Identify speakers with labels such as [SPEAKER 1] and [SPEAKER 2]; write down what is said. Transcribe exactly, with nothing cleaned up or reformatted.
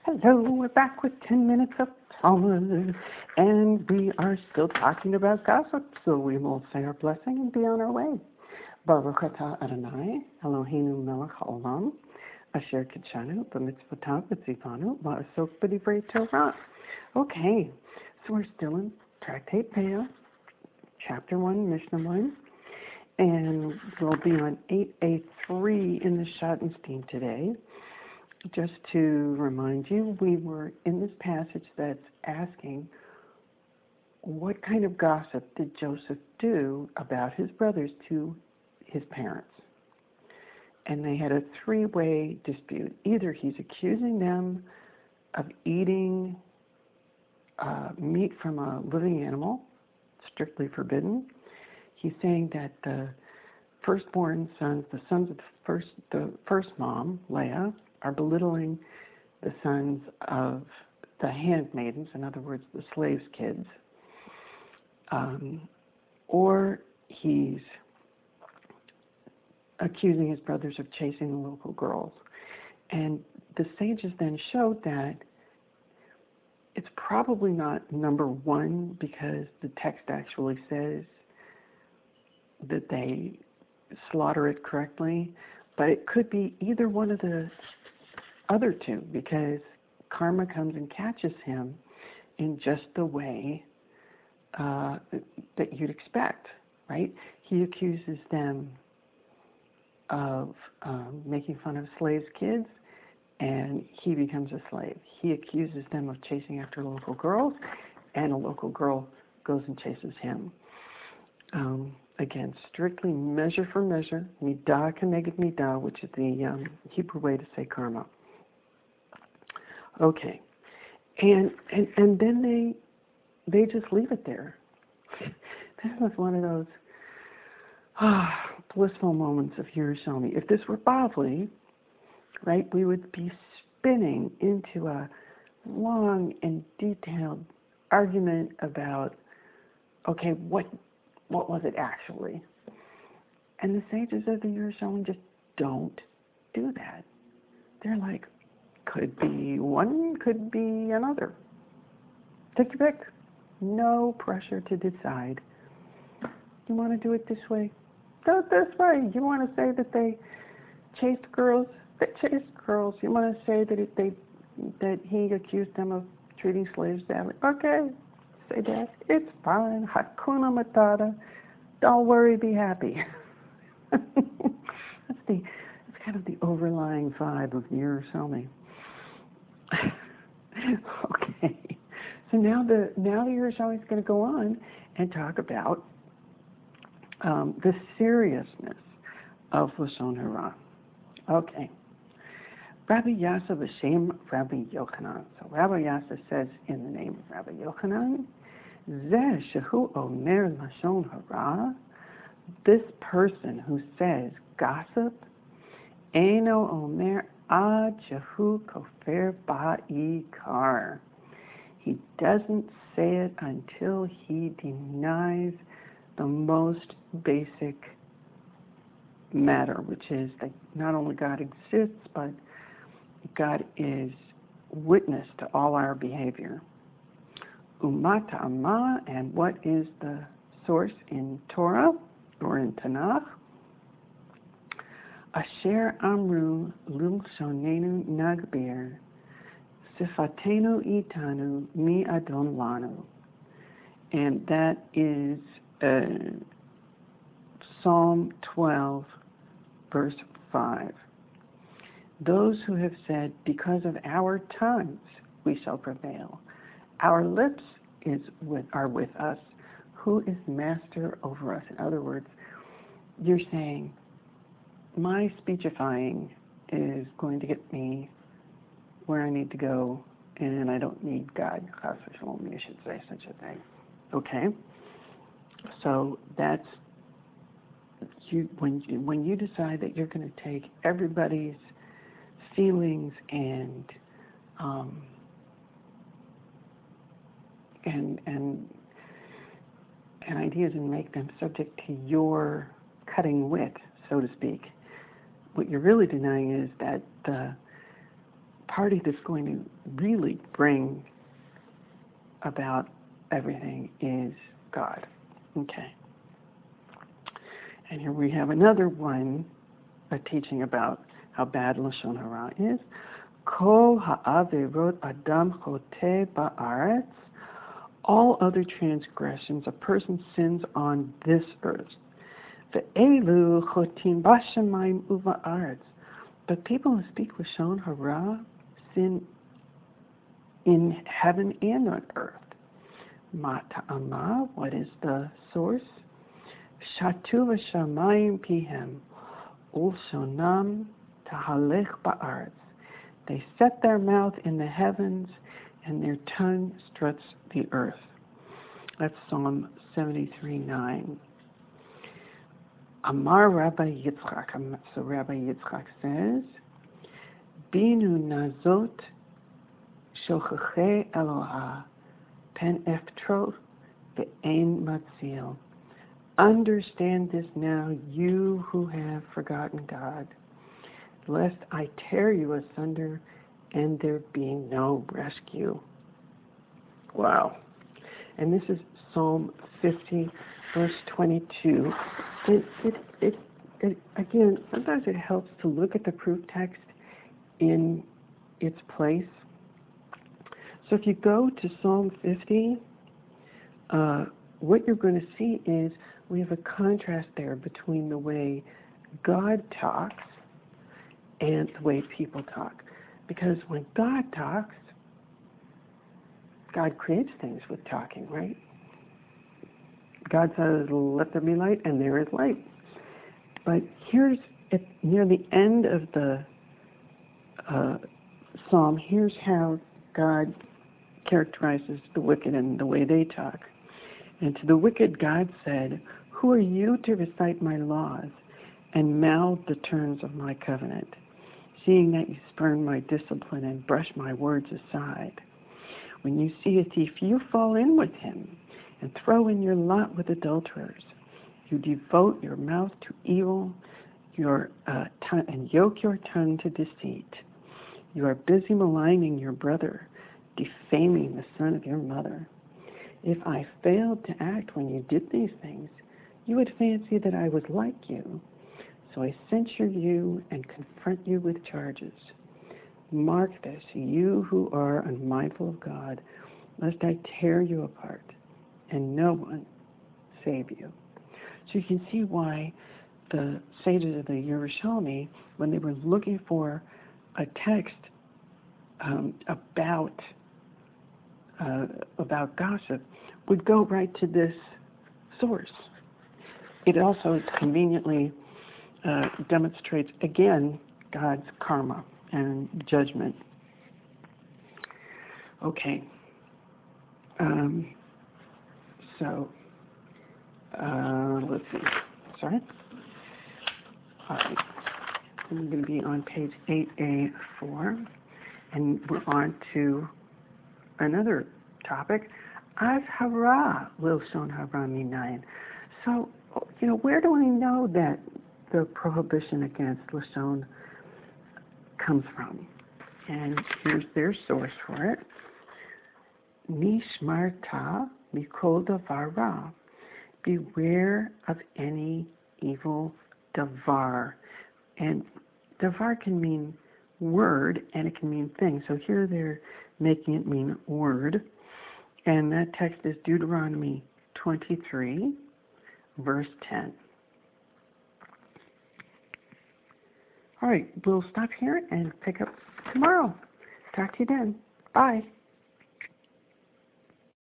[SPEAKER 1] Hello, we're back with ten minutes of Talmud, and we are still talking about gossip, so we will say our blessing and be on our way. Baruch atah Adonai, Eloheinu melech haolam, asher kitshanu b'mitzvotav v'tzivanu v'asok b'divrei Torah. Okay, so we're still in Tractate Peah, chapter one, Mishnah one, and we'll be on eight A three in the Schottenstein today. Just to remind you, we were in this passage that's asking, what kind of gossip did Joseph do about his brothers to his parents? And they had a three-way dispute. Either he's accusing them of eating uh, meat from a living animal, strictly forbidden. He's saying that the firstborn sons, the sons of the first, the first mom, Leah, are belittling the sons of the handmaidens, in other words, the slaves' kids. Um, or he's accusing his brothers of chasing the local girls. And the sages then showed that it's probably not number one, because the text actually says that they slaughter it correctly, but it could be either one of the other two, because karma comes and catches him in just the way uh, that you'd expect, right? He accuses them of um, making fun of slaves' kids, and he becomes a slave. He accuses them of chasing after local girls, and a local girl goes and chases him. Um, again, strictly measure for measure, midah keneged midah, which is the um, Hebrew way to say karma. Okay, and and and then they they just leave it there. This was one of those ah, blissful moments of Yerushalmi. If this were Bavli, right, we would be spinning into a long and detailed argument about, okay, what what was it actually? And the sages of the Yerushalmi just don't do that. They're like, could be one, could be another. Take your pick. No pressure to decide. You want to do it this way? Do it this way. You want to say that they chased girls? They chased girls. You want to say that it, they that he accused them of treating slaves badly? Okay, say that. It's fine. Hakuna Matata. Don't worry. Be happy. That's the that's kind of the overlying vibe of the Yerushalmi. Okay, so now the now the Yerushalmi is going to go on and talk about um, the seriousness of Lashon Hara. Okay, Rabbi Yassa b'shem Rabbi Yochanan. So Rabbi Yassa says in the name of Rabbi Yochanan, Zeh shehu omer Lashon Hara, this person who says gossip, Eino omer Ad shehu kofer ba'ikar. He doesn't say it until he denies the most basic matter, which is that not only God exists, but God is witness to all our behavior. Umata Amma, and what is the source in Torah or in Tanakh? Asher Amru Lilshonenu Nagbir Sifatenu Itanu Mi Adon Lanu. And that is uh, Psalm twelve, verse five. Those who have said, because of our tongues we shall prevail. Our lips is with, are with us. Who is master over us? In other words, you're saying, my speechifying is going to get me where I need to go, and I don't need God. Chas v'shalom, you should say such a thing. Okay? So that's, you, when, you, when you decide that you're going to take everybody's feelings and um, and and and ideas and make them subject to your cutting wit, so to speak, what you're really denying is that the party that's going to really bring about everything is God. Okay. And here we have another one, a teaching about how bad Lashon Hara is. Kol ha'averot adam chote ba'aretz. All other transgressions a person sins on this earth. Ve'elu chotim b'shamayim uva'aretz. But people who speak Lashon Hara sin in heaven and on earth. Ma ta'ama, what is the source? Shatu v'shamayim pihem, ulshonam tahalech ba'aretz. They set their mouth in the heavens, and their tongue struts the earth. That's Psalm seventy-three nine. Amar Rabbi Yitzchak. So Rabbi Yitzchak says, Binu nazot shochache Eloha pen eftrot ve'ein matzil. Understand this now, you who have forgotten God, lest I tear you asunder and there be no rescue. Wow. And this is Psalm fifty, verse twenty-two. It, it, it, it, again, sometimes it helps to look at the proof text in its place. So if you go to Psalm fifty, uh, what you're going to see is we have a contrast there between the way God talks and the way people talk. Because when God talks, God creates things with talking, right? God says, let there be light, and there is light. But here's, at near the end of the uh, psalm, here's how God characterizes the wicked and the way they talk. And to the wicked, God said, who are you to recite my laws and mouth the terms of my covenant, seeing that you spurn my discipline and brush my words aside? When you see a thief, you fall in with him and throw in your lot with adulterers. You devote your mouth to evil your uh, tongue, and yoke your tongue to deceit. You are busy maligning your brother, defaming the son of your mother. If I failed to act when you did these things, you would fancy that I was like you. So I censure you and confront you with charges. Mark this, you who are unmindful of God, lest I tear you apart and no one save you. So you can see why the sages of the Yerushalmi, when they were looking for a text um, about uh, about gossip, would go right to this source. It also conveniently uh, demonstrates, again, God's karma and judgment. Okay. Um, so, uh, let's see. Sorry. All right. I'm going to be on page eight A four, and we're on to another topic, Azhara Lilshon Hara Minayin. So, you know, where do we know that the prohibition against Lashon comes from? And here's their source for it. Nishmarta mikol davar ra. Beware of any evil davar. And davar can mean word, and it can mean thing. So here they're making it mean word. And that text is Deuteronomy twenty-three, verse ten. All right, we'll stop here and pick up tomorrow. Talk to you then. Bye.